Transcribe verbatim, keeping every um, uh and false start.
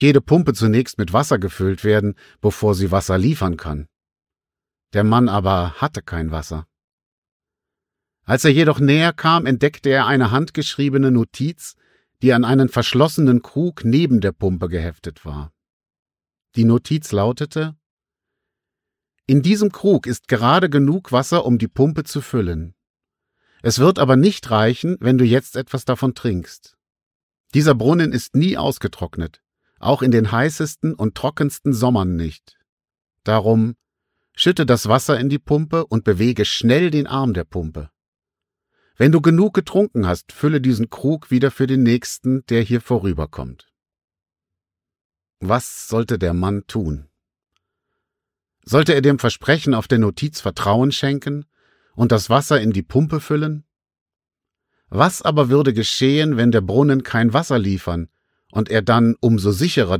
jede Pumpe zunächst mit Wasser gefüllt werden, bevor sie Wasser liefern kann. Der Mann aber hatte kein Wasser. Als er jedoch näher kam, entdeckte er eine handgeschriebene Notiz, die an einen verschlossenen Krug neben der Pumpe geheftet war. Die Notiz lautete: In diesem Krug ist gerade genug Wasser, um die Pumpe zu füllen. Es wird aber nicht reichen, wenn du jetzt etwas davon trinkst. Dieser Brunnen ist nie ausgetrocknet, auch in den heißesten und trockensten Sommern nicht. Darum schütte das Wasser in die Pumpe und bewege schnell den Arm der Pumpe. Wenn du genug getrunken hast, fülle diesen Krug wieder für den Nächsten, der hier vorüberkommt. Was sollte der Mann tun? Sollte er dem Versprechen auf der Notiz Vertrauen schenken und das Wasser in die Pumpe füllen? Was aber würde geschehen, wenn der Brunnen kein Wasser liefern und er dann umso sicherer